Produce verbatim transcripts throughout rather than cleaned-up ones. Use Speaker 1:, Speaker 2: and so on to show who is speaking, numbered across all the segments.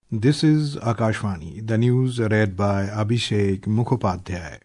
Speaker 1: This is Akashvani, the news read by Abhishek Mukhopadhyay.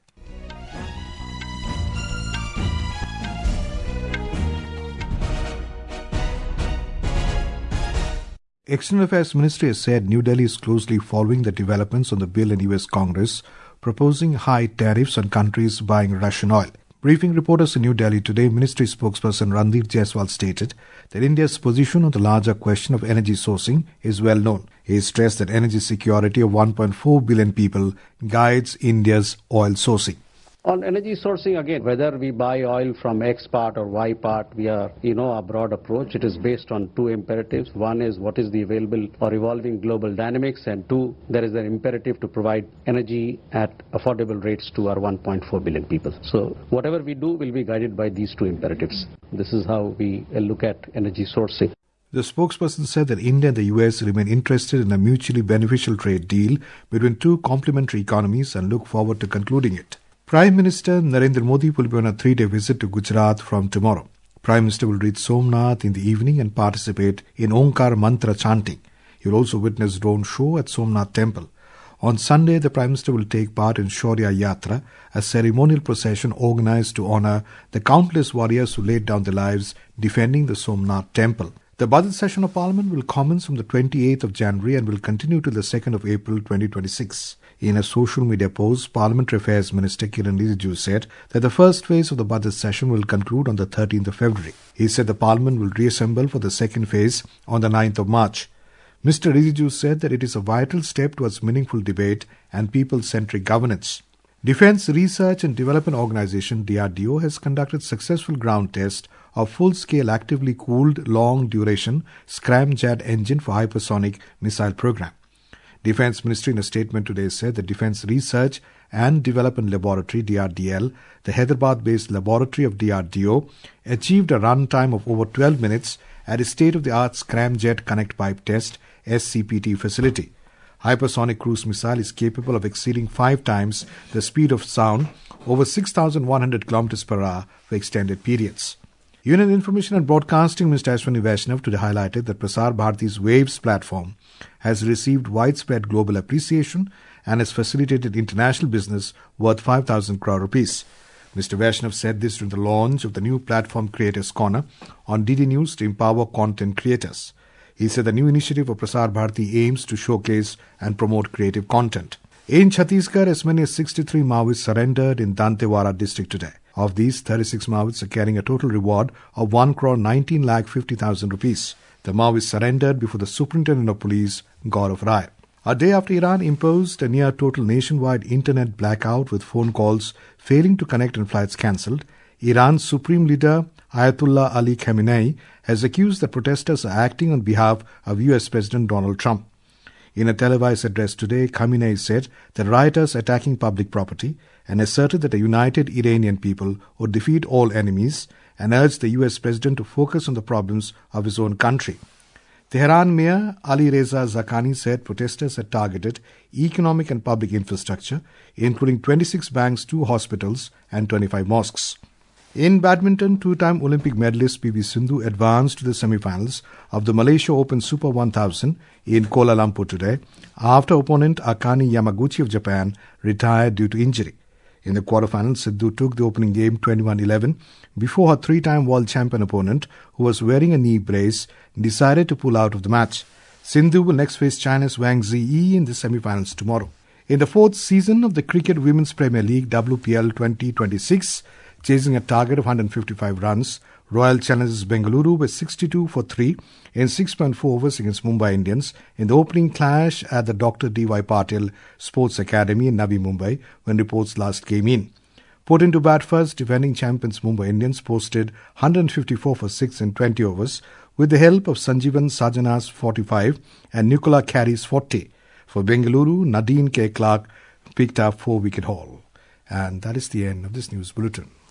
Speaker 1: External Affairs Ministry has said New Delhi is closely following the developments on the bill in U S Congress proposing high tariffs on countries buying Russian oil. Briefing reporters in New Delhi today, Ministry spokesperson Randeep Jaiswal stated that India's position on the larger question of energy sourcing is well known. He stressed that energy security of one point four billion people guides India's oil sourcing.
Speaker 2: On energy sourcing, again, whether we buy oil from X part or Y part, we are, you know, our broad approach. It is based on two imperatives. One is what is the available or evolving global dynamics, and two, there is an imperative to provide energy at affordable rates to our one point four billion people. So whatever we do will be guided by these two imperatives. This is how we look at energy sourcing.
Speaker 1: The spokesperson said that India and the U S remain interested in a mutually beneficial trade deal between two complementary economies and look forward to concluding it. Prime Minister Narendra Modi will be on a three-day visit to Gujarat from tomorrow. Prime Minister will reach Somnath in the evening and participate in Onkar Mantra chanting. He will also witness drone show at Somnath Temple. On Sunday, the Prime Minister will take part in Shaurya Yatra, a ceremonial procession organized to honor the countless warriors who laid down their lives defending the Somnath Temple. The budget session of Parliament will commence from the twenty-eighth of January and will continue till the second of April twenty twenty-six. In a social media post, Parliamentary Affairs Minister Kiren Rijiju said that the first phase of the budget session will conclude on the thirteenth of February. He said the Parliament will reassemble for the second phase on the ninth of March. Mister Rijiju said that it is a vital step towards meaningful debate and people-centric governance. Defence Research and Development Organisation D R D O has conducted successful ground tests of full-scale actively cooled long-duration scramjet engine for hypersonic missile program. Defence Ministry in a statement today said the Defence Research and Development Laboratory D R D L, the Hyderabad-based laboratory of D R D O, achieved a run time of over twelve minutes at a state-of-the-art Scramjet Connect Pipe Test S C P T facility. Hypersonic cruise missile is capable of exceeding five times the speed of sound, over six thousand one hundred kilometers per hour for extended periods. Union Information and Broadcasting Minister Ashwini Vaishnav today highlighted that Prasar Bharati's Waves platform has received widespread global appreciation and has facilitated international business worth five thousand crore rupees. Mister Vaishnav said this during the launch of the new platform Creators Corner on D D News to empower content creators. He said the new initiative of Prasar Bharati aims to showcase and promote creative content. In Chhattisgarh, as many as sixty-three Maoists surrendered in Dantewara district today. Of these, thirty-six Maoists are carrying a total reward of one crore nineteen lakh fifty thousand rupees. The Maoists surrendered before the Superintendent of Police, Gaurav Rai. A day after Iran imposed a near-total nationwide internet blackout with phone calls failing to connect and flights cancelled, Iran's Supreme Leader Ayatollah Ali Khamenei has accused that protesters are acting on behalf of U S President Donald Trump. In a televised address today, Khamenei said that rioters attacking public property and asserted that a united Iranian people would defeat all enemies and urged the U S President to focus on the problems of his own country. Tehran Mayor Ali Reza Zakani said protesters had targeted economic and public infrastructure, including twenty-six banks, two hospitals and twenty-five mosques. In badminton, two-time Olympic medalist P V Sindhu advanced to the semi-finals of the Malaysia Open Super one thousand in Kuala Lumpur today after opponent Akane Yamaguchi of Japan retired due to injury. In the quarterfinals, Sindhu took the opening game twenty-one eleven before her three-time world champion opponent, who was wearing a knee brace, decided to pull out of the match. Sindhu will next face China's Wang Ziyi in the semi-finals tomorrow. In the fourth season of the Cricket Women's Premier League W P L twenty twenty-six, chasing a target of one hundred fifty-five runs, Royal Challengers Bengaluru were sixty-two for three in six point four overs against Mumbai Indians in the opening clash at the Doctor D Y Patil Sports Academy in Navi Mumbai when reports last came in. Put into bat first, defending champions Mumbai Indians posted one hundred fifty-four for six in twenty overs with the help of Sanjeevan Sajana's forty-five and Nicola Carey's forty. For Bengaluru, Nadine K. Clark picked up four wicket haul. And that is the end of this news bulletin.